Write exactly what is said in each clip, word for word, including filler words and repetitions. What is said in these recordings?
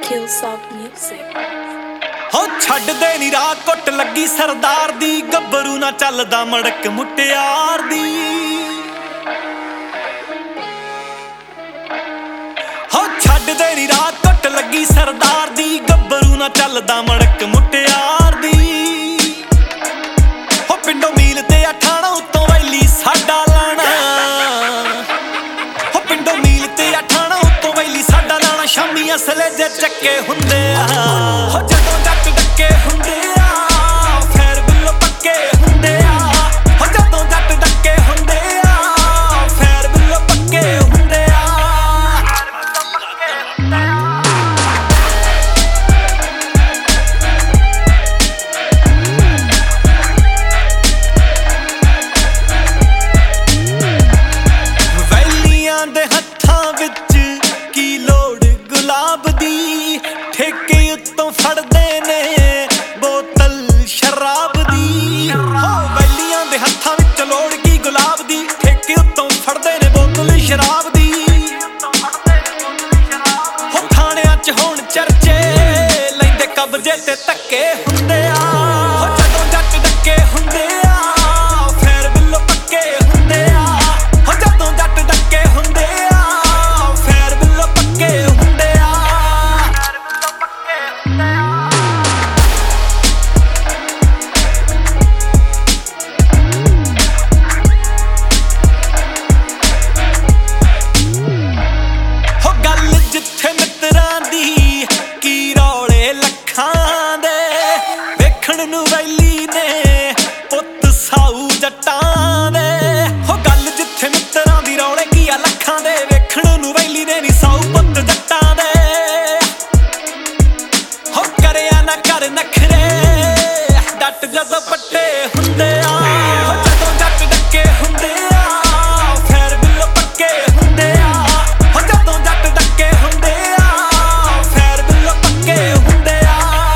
Killsoft Music। ਹੋ ਛੱਡਦੇ ਨੀ ਰਾਹ ਕੁੱਟ ਲੱਗੀ ਸਰਦਾਰ ਦੀ, ਗੱਭਰੂ ਨਾ ਚੱਲਦਾ ਮੜਕ ਮੁਟਿਆਰ ਦੀ। ਹੋ ਛੱਡਦੇ ਨੀ ਰਾਹ ਕੁੱਟ ਲੱਗੀ ਸਰਦਾਰ ਦੀ, ਗੱਭਰੂ ਨਾ ਚੱਲਦਾ ਮੜਕ ਮੁਟਿਆਰ ਦੀ। ਹੋ ਪਿੰਡੋਂ ਮੀਲ ਤੇ ਅਠਾਣਾ ਉੱਤੋਂ ਵੈਲੀ ਸਾਡਾ ਲਾਣਾ, ਹੋ ਪਿੰਡੋਂ ਮੀਲ ਤੇ ਅਠਾਣਾ ਉੱਤੋਂ ਵੈਲੀ ਸਾਡਾ ਲਾਣਾ। ਸ਼ਾਮੀ ਅਸਲੇ ਜੇ ਚੱਕੇ ਹੁੰਦੇ ਆ, ਹੋ ਜਦੋਂ ਜੱਟ ਡੱਕੇ ਹੁੰਦੇ ਆ, ਫੇਰ ਬਿੱਲੋ ਪੱਕੇ ਹੁੰਦੇ ਆ। ਹੋ ਜਦੋਂ ਜੱਟ ਡੱਕੇ ਹੁੰਦੇ ਆ, ਫੇਰ ਬਿੱਲੋ ਪੱਕੇ ਹੁੰਦੇ ਆ। ਵੈਲੀਆਂ ਦੇ ਹੱਥਾਂ ਵਿੱਚ ਕੀ ਲੋੜ ਗੁਲਾਬ ਦੀ, ਠੇਕੇ ਉੱਤੋਂ ਫੜਦੇ ਨੇ ਬੋਤਲ ਸ਼ਰਾਬ ਦੀ। ਹੋ ਵੈਲੀਆਂ ਦੇ ਹੱਥਾਂ ਵਿੱਚ ਲੋੜ ਕੀ ਗੁਲਾਬ ਦੀ, ਠੇਕੇ ਉੱਤੋਂ ਫੜਦੇ ਨੇ ਬੋਤਲ ਸ਼ਰਾਬ ਦੀ। ਹੋ ਥਾਣਿਆਂ 'ਚ ਹੁਣ ਚਰਚੇ ਲੈਂਦੇ ਕਬਜ਼ੇ ਤੇ ਧੱਕੇ ਹੁੰਦੇ ਆ। ਹੋ ਜਦੋਂ ਜੱਟ ਡੱਕੇ ਹੁੰਦੇ ਆ, ਫੇਰ ਬਿੱਲੋ ਪੱਕੇ ਹੁੰਦੇ ਆ। ਹੋ ਜਦੋਂ ਜੱਟ ਡੱਕੇ ਹੁੰਦੇ ਆ, ਫੇਰ ਬਿੱਲੋ ਪੱਕੇ ਹੁੰਦੇ ਆ। ਹੋ ਗੱਲ ਜਿੱਥੇ ਮਿੱਤਰਾਂ ਦੀ, ਕੀ ਰੌਲੇ ਲੱਖਾਂ ਦੇ, ਵੇਖਣ ਨੂੰ ਵੈਲੀ ਨੇ ਪੁੱਤ ਸਾਊ ਜੱਟਾਂ ਦੇ। ਹੋ ਗੱਲ ਜਿੱਥੇ ਮਿੱਤਰਾਂ ਦੀ, ਰੌਲੇ ਕੀ ਆ ਲੱਖਾਂ ਦੇ, ਵੇਖਣ ਨੂੰ ਵੈਲੀ ਨੇ ਨੀ ਸਾਊ ਪੁੱਤ ਜੱਟਾਂ ਦੇ। ਹੋ ਕਰਿਆ ਨਾ ਕਰ ਨਖਰੇ, ਡੱਟ ਜਦੋਂ ਪੱਟੇ ਹੁੰਦੇ ਆ। ਹੋ ਜਦੋਂ ਜੱਟ ਡੱਕੇ ਹੁੰਦੇ ਆ, ਫੇਰ ਬਿੱਲੋ ਪੱਕੇ ਹੁੰਦੇ ਆ। ਹੋ ਜਦੋਂ ਜੱਟ ਡੱਕੇ ਹੁੰਦੇ ਆ, ਫੇਰ ਬਿੱਲੋ ਪੱਕੇ ਹੁੰਦੇ ਆ।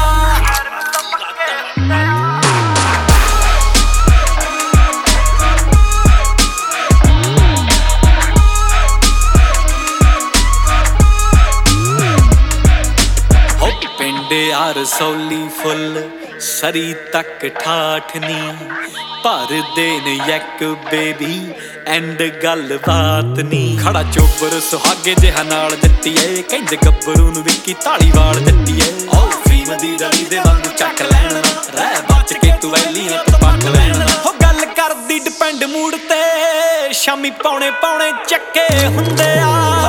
ਹੋ ਪਿੰਡ ਯਾਰ ਸੌਲੀ ਫੁੱਲ ਸਰੀ ਤੱਕ ਠਾਠ ਨੀ, ਭਰਦੇ ਨੇ ਇੱਕ ਬੇਬੀ ਐਂਡ ਗੱਲ ਬਾਤ ਨੀ। ਖੜਾ ਚੋਬਰ ਸੁਹਾਗੇ ਜਿਹਾ ਨਾਲ ਜੱਟੀਏ, ਕਹਿੰਦੇ ਗੱਭਰੂ ਨੂੰ ਵਿੱਕੀ ਧਾਲੀਵਾਲ ਜੱਟੀਏ। ਓ ਫੀਮ ਦੀ ਡਲੀ ਦੇ ਵਾਂਗੂ ਚੱਕ ਲੈਣਾ, ਰਹਿ ਬਚ ਕੇ ਤੂੰ ਵੈਲੀਆਂ ਤੋਂ ਪੱਕ ਲੈਣਾ। ਹੋ ਗੱਲ ਕਰਦੀ ਡਿਪੈਂਡ ਮੂਡ ਤੇ, ਸ਼ਾਮੀ ਪੌਣੇ ਪੌਣੇ ਚੱਕੇ ਹੁੰਦੇ ਆ।